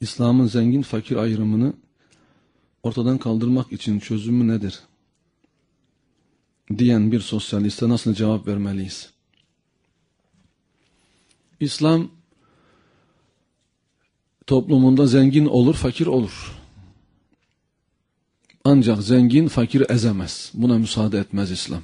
İslam'ın zengin fakir ayrımını ortadan kaldırmak için çözümü nedir diyen bir sosyaliste nasıl cevap vermeliyiz? İslam toplumunda zengin olur, fakir olur. Ancak zengin fakiri ezemez. Buna müsaade etmez İslam.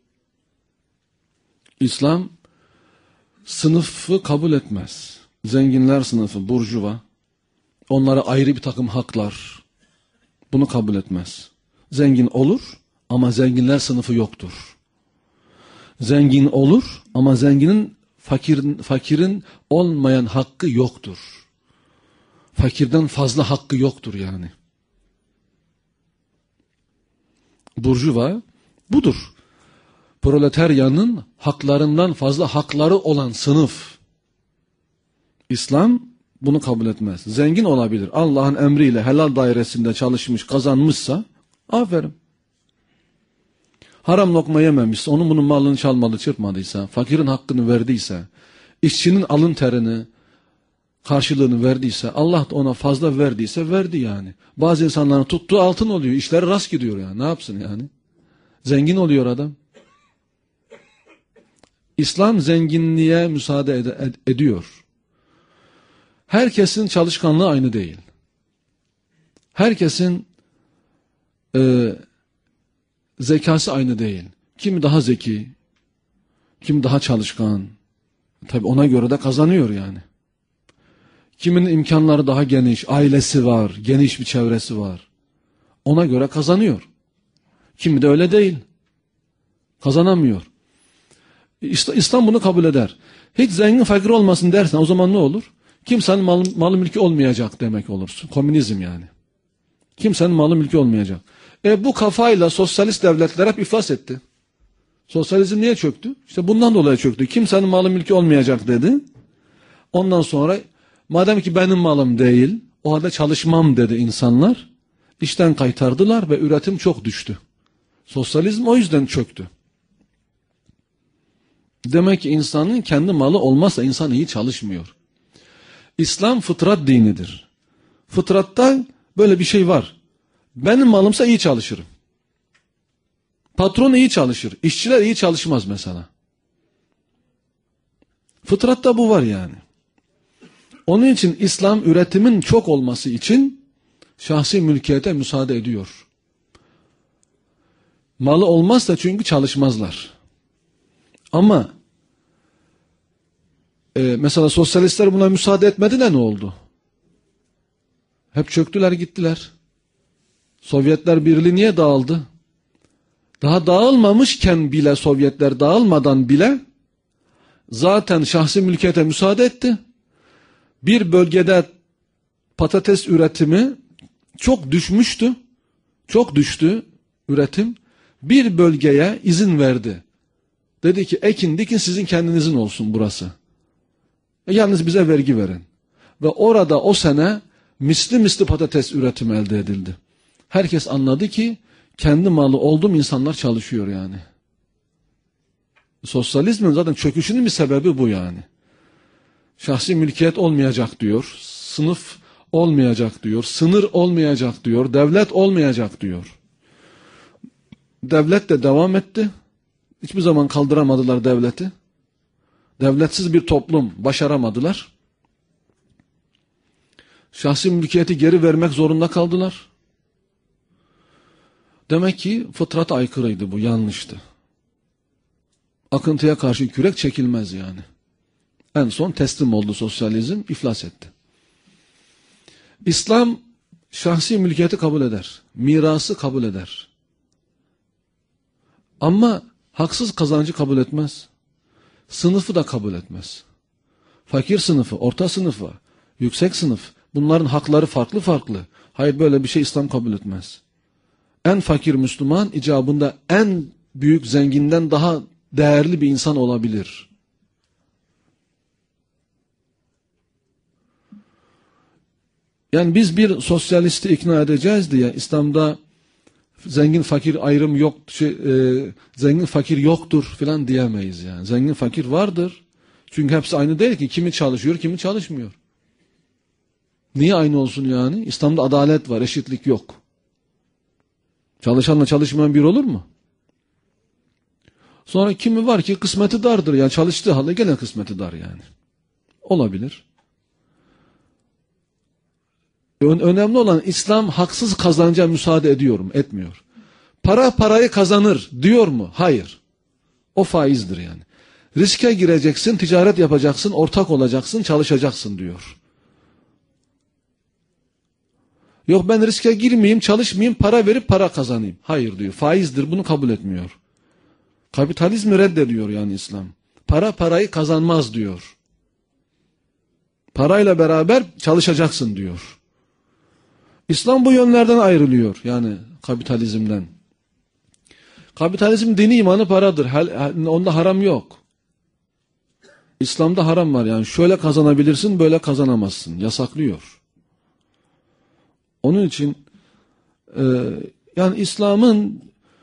İslam sınıfı kabul etmez. Zenginler sınıfı, burjuva, onlara ayrı bir takım haklar, bunu kabul etmez. Zengin olur ama zenginler sınıfı yoktur. Zengin olur ama zenginin fakirin olmayan hakkı yoktur. Fakirden fazla hakkı yoktur yani. Burjuva budur. Proletaryanın haklarından fazla hakları olan sınıf. İslam bunu kabul etmez. Zengin olabilir. Allah'ın emriyle helal dairesinde çalışmış, kazanmışsa aferin. Haram lokma yememişse, onun bunun malını çalmadı, çırpmadıysa, fakirin hakkını verdiyse, işçinin alın terini, karşılığını verdiyse, Allah da ona fazla verdiyse verdi yani. Bazı insanların tuttuğu altın oluyor, işleri rast gidiyor yani. Ne yapsın yani? Zengin oluyor adam. İslam zenginliğe müsaade ediyor. Herkesin çalışkanlığı aynı değil. Herkesin zekası aynı değil. Kimi daha zeki, kimi daha çalışkan. Tabii ona göre de kazanıyor yani. Kiminin imkanları daha geniş, ailesi var, geniş bir çevresi var. Ona göre kazanıyor. Kimi de öyle değil. Kazanamıyor. İslam bunu kabul eder. Hiç zengin fakir olmasın dersen o zaman ne olur? Kimsenin malı mülkü olmayacak demek olur. Komünizm yani. Kimsenin malı mülkü olmayacak. Bu kafayla sosyalist devletler hep iflas etti. Sosyalizm niye çöktü? İşte bundan dolayı çöktü. Kimsenin malı mülkü olmayacak dedi. Ondan sonra madem ki benim malım değil, o halde çalışmam dedi insanlar. İşten kaytardılar ve üretim çok düştü. Sosyalizm o yüzden çöktü. Demek ki insanın kendi malı olmazsa insan iyi çalışmıyor. İslam fıtrat dinidir. Fıtratta böyle bir şey var. Benim malımsa iyi çalışırım. Patron iyi çalışır. İşçiler iyi çalışmaz mesela. Fıtratta bu var yani. Onun için İslam üretimin çok olması için şahsi mülkiyete müsaade ediyor. Malı olmazsa çünkü çalışmazlar. Ama mesela sosyalistler buna müsaade etmedi de ne oldu? Hep çöktüler gittiler. Sovyetler Birliği niye dağıldı? Daha dağılmamışken bile, Sovyetler dağılmadan bile zaten şahsi mülkiyete müsaade etti. Bir bölgede patates üretimi çok düşmüştü. Çok düştü üretim. Bir bölgeye izin verdi. Dedi ki ekin dikin, sizin kendinizin olsun burası. Yalnız bize vergi verin. Ve orada o sene misli patates üretimi elde edildi. Herkes anladı ki kendi malı olduğum insanlar çalışıyor yani. Sosyalizmin zaten çöküşünün bir sebebi bu yani. Şahsi mülkiyet olmayacak diyor, sınıf olmayacak diyor, sınır olmayacak diyor, devlet olmayacak diyor. Devlet de devam etti. Hiçbir zaman kaldıramadılar devleti. Devletsiz bir toplum başaramadılar. Şahsi mülkiyeti geri vermek zorunda kaldılar. Demek ki fıtrata aykırıydı bu, yanlıştı. Akıntıya karşı kürek çekilmez yani. En son teslim oldu sosyalizm, iflas etti. İslam şahsi mülkiyeti kabul eder. Mirası kabul eder. Ama haksız kazancı kabul etmez. Sınıfı da kabul etmez. Fakir sınıfı, orta sınıfı, yüksek sınıf, bunların hakları farklı farklı. Hayır, böyle bir şey İslam kabul etmez. En fakir Müslüman icabında en büyük zenginden daha değerli bir insan olabilir. Yani biz bir sosyalisti ikna edeceğiz diye İslam'da zengin fakir ayrım yok, zengin fakir yoktur filan diyemeyiz yani. Zengin fakir vardır. Çünkü hepsi aynı değil ki. Kimi çalışıyor, kimi çalışmıyor. Niye aynı olsun yani? İslam'da adalet var, eşitlik yok. Çalışanla çalışmayan bir olur mu? Sonra kimi var ki kısmeti dardır. Yani çalıştığı halde gene kısmeti dar yani. Olabilir. Önemli olan İslam haksız kazanca müsaade ediyor mu? Etmiyor. Para parayı kazanır diyor mu? Hayır. O faizdir yani. Riske gireceksin, ticaret yapacaksın, ortak olacaksın, çalışacaksın diyor. Yok ben riske girmeyeyim, çalışmayayım, para verip para kazanayım. Hayır diyor. Faizdir, bunu kabul etmiyor. Kapitalizmi reddediyor yani İslam. Para parayı kazanmaz diyor. Parayla beraber çalışacaksın diyor. İslam bu yönlerden ayrılıyor yani kapitalizmden. Kapitalizm dini imanı paradır. Onda haram yok. İslam'da haram var yani şöyle kazanabilirsin böyle kazanamazsın. Yasaklıyor. Onun için yani İslam'ın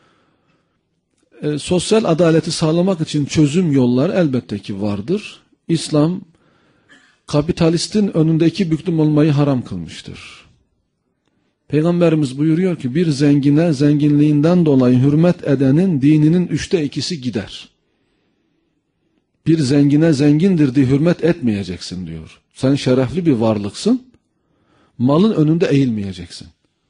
sosyal adaleti sağlamak için çözüm yolları elbette ki vardır. İslam kapitalistin önündeki büklüm olmayı haram kılmıştır. Peygamberimiz buyuruyor ki bir zengine zenginliğinden dolayı hürmet edenin dininin 2/3 gider. Bir zengine zengindir diye hürmet etmeyeceksin diyor. Sen şerefli bir varlıksın. Malın önünde eğilmeyeceksin.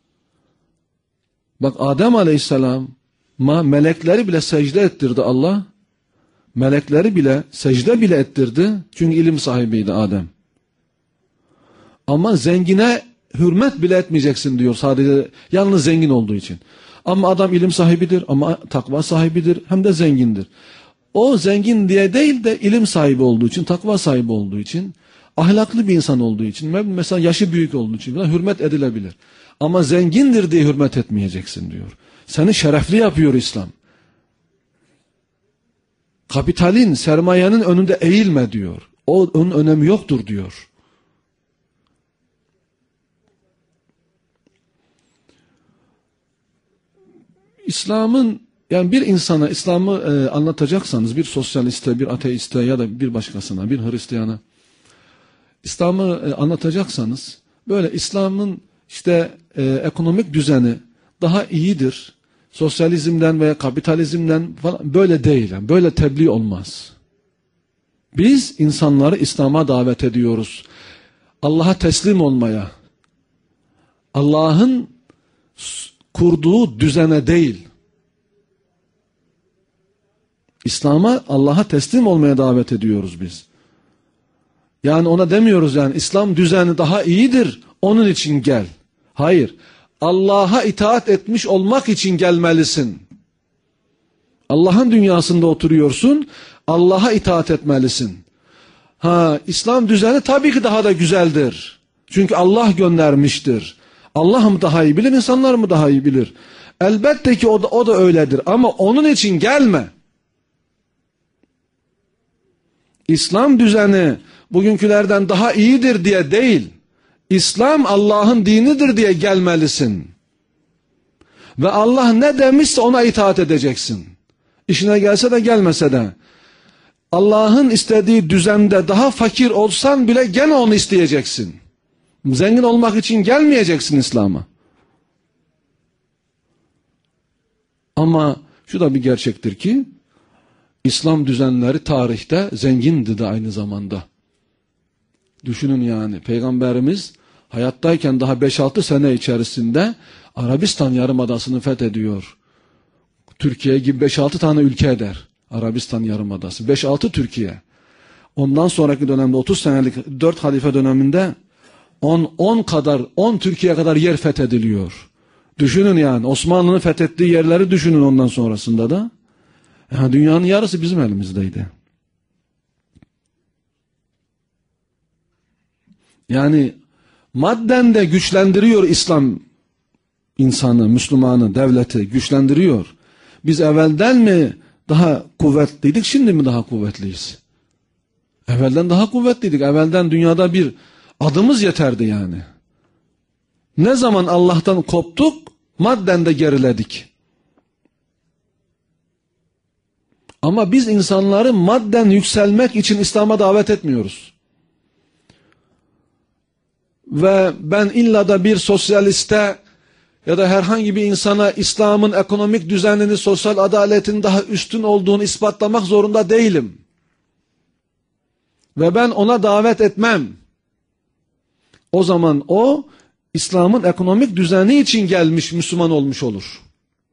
Bak Adem Aleyhisselam melekleri bile secde ettirdi Allah. Melekleri bile secde bile ettirdi. Çünkü ilim sahibiydi Adem. Ama zengine hürmet bile etmeyeceksin diyor sadece yalnız zengin olduğu için. Ama adam ilim sahibidir ama takva sahibidir hem de zengindir. O zengin diye değil de ilim sahibi olduğu için, takva sahibi olduğu için, ahlaklı bir insan olduğu için, mesela yaşı büyük olduğu için hürmet edilebilir. Ama zengindir diye hürmet etmeyeceksin diyor. Seni şerefli yapıyor İslam. Kapitalin, sermayenin önünde eğilme diyor. Onun önemi yoktur diyor. İslam'ın yani bir insana İslam'ı anlatacaksanız bir sosyaliste, bir ateiste ya da bir başkasına, bir Hristiyana İslam'ı anlatacaksanız böyle İslam'ın işte ekonomik düzeni daha iyidir. Sosyalizmden veya kapitalizmden falan böyle değil. Yani böyle tebliğ olmaz. Biz insanları İslam'a davet ediyoruz. Allah'a teslim olmaya. Allah'ın kurduğu düzene değil. İslam'a, Allah'a teslim olmaya davet ediyoruz biz. Yani ona demiyoruz yani İslam düzeni daha iyidir, onun için gel. Hayır. Allah'a itaat etmiş olmak için gelmelisin. Allah'ın dünyasında oturuyorsun, Allah'a itaat etmelisin. İslam düzeni tabii ki daha da güzeldir. Çünkü Allah göndermiştir. Allah mı daha iyi bilir, insanlar mı daha iyi bilir? Elbette ki o da öyledir ama onun için gelme. İslam düzeni bugünkülerden daha iyidir diye değil, İslam Allah'ın dinidir diye gelmelisin. Ve Allah ne demişse ona itaat edeceksin. İşine gelse de gelmese de. Allah'ın istediği düzende daha fakir olsan bile gene onu isteyeceksin. Zengin olmak için gelmeyeceksin İslam'a. Ama şu da bir gerçektir ki, İslam düzenleri tarihte zengindi de aynı zamanda. Düşünün yani Peygamberimiz hayattayken daha 5-6 sene içerisinde Arabistan Yarımadası'nı fethediyor. Türkiye gibi 5-6 tane ülke eder Arabistan Yarımadası. 5-6 Türkiye. Ondan sonraki dönemde 30 senelik 4 halife döneminde 10 Türkiye kadar yer fethediliyor. Düşünün yani Osmanlı'nın fethettiği yerleri düşünün ondan sonrasında da. Yani dünyanın yarısı bizim elimizdeydi. Yani madden de güçlendiriyor İslam insanı, Müslümanı, devleti güçlendiriyor. Biz evvelden mi daha kuvvetliydik, şimdi mi daha kuvvetliyiz? Evvelden daha kuvvetliydik. Evvelden dünyada bir adımız yeterdi yani. Ne zaman Allah'tan koptuk, madden de geriledik. Ama biz insanları madden yükselmek için İslam'a davet etmiyoruz. ve ben illa da bir sosyaliste ya da herhangi bir insana İslam'ın ekonomik düzenini, sosyal adaletin daha üstün olduğunu ispatlamak zorunda değilim. Ve ben ona davet etmem. O zaman o İslam'ın ekonomik düzeni için gelmiş Müslüman olmuş olur.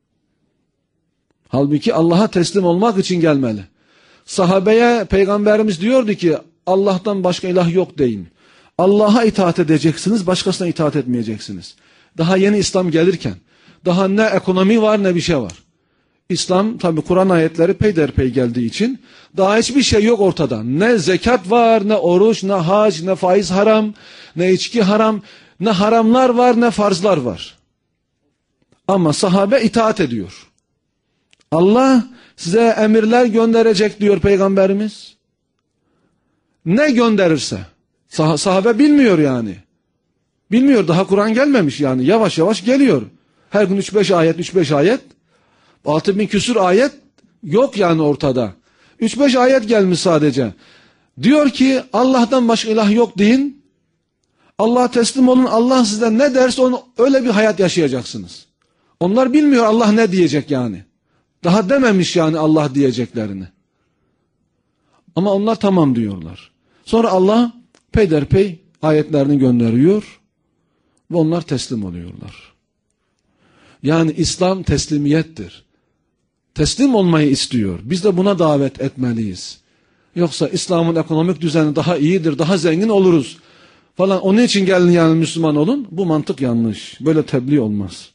Halbuki Allah'a teslim olmak için gelmeli. Sahabeye Peygamberimiz diyordu ki Allah'tan başka ilah yok deyin. Allah'a itaat edeceksiniz, başkasına itaat etmeyeceksiniz. Daha yeni İslam gelirken, daha ne ekonomi var ne bir şey var. İslam tabi Kur'an ayetleri peyderpey geldiği için daha hiçbir şey yok ortada. Ne zekat var, ne oruç, ne hac, ne faiz haram, ne içki haram, ne haramlar var, ne farzlar var. Ama sahabe itaat ediyor. Allah size emirler gönderecek diyor Peygamberimiz. Ne gönderirse. Sahabe bilmiyor yani. Bilmiyor, daha Kur'an gelmemiş yani. Yavaş yavaş geliyor. Her gün 3-5 ayet, 3-5 ayet. 6000 küsur ayet yok yani ortada. 3-5 ayet gelmiş sadece. Diyor ki Allah'tan başka ilah yok deyin. Allah'a teslim olun. Allah sizden ne derse onu öyle bir hayat yaşayacaksınız. Onlar bilmiyor Allah ne diyecek yani. Daha dememiş yani Allah diyeceklerini. Ama onlar tamam diyorlar. Sonra Allah peyderpey ayetlerini gönderiyor ve onlar teslim oluyorlar. Yani İslam teslimiyettir. Teslim olmayı istiyor. Biz de buna davet etmeliyiz. Yoksa İslam'ın ekonomik düzeni daha iyidir, daha zengin oluruz falan. Onun için gelin yani Müslüman olun. Bu mantık yanlış. Böyle tebliğ olmaz.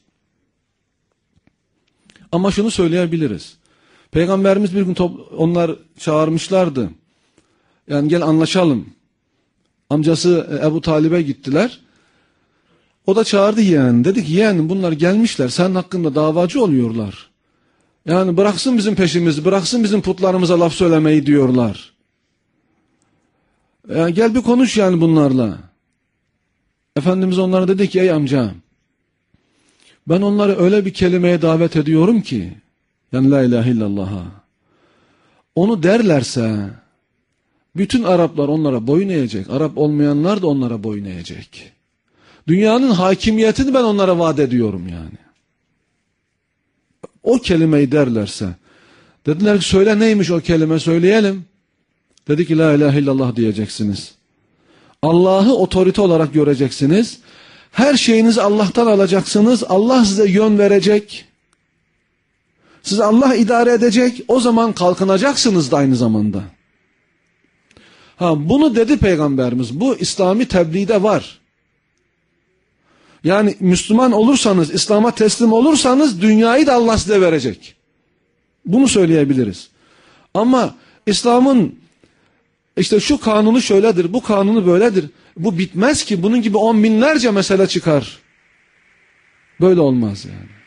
Ama şunu söyleyebiliriz. Peygamberimiz bir gün onlar çağırmışlardı. Yani gel anlaşalım. Amcası Ebu Talib'e gittiler. O da çağırdı yeğen. Dedi ki yeğenim bunlar gelmişler. Senin hakkında davacı oluyorlar. Yani bıraksın bizim peşimizi, bıraksın bizim putlarımıza laf söylemeyi diyorlar. Yani gel bir konuş yani bunlarla. Efendimiz onlara dedi ki ey amca, ben onları öyle bir kelimeye davet ediyorum ki, yani la ilahe illallah'a. Onu derlerse, bütün Araplar onlara boyun eğecek. Arap olmayanlar da onlara boyun eğecek. Dünyanın hakimiyetini ben onlara vaat ediyorum yani. O kelimeyi derlerse, dediler ki söyle neymiş o kelime söyleyelim. Dedi ki la ilahe illallah diyeceksiniz. Allah'ı otorite olarak göreceksiniz. Her şeyinizi Allah'tan alacaksınız. Allah size yön verecek. Sizi Allah idare edecek. O zaman kalkınacaksınız da aynı zamanda. Bunu dedi Peygamberimiz. Bu İslami tebliğde var. Yani Müslüman olursanız, İslam'a teslim olursanız dünyayı da Allah size verecek. Bunu söyleyebiliriz. Ama İslam'ın işte şu kanunu şöyledir, bu kanunu böyledir. Bu bitmez ki. Bunun gibi 10 binlerce mesele çıkar. Böyle olmaz yani.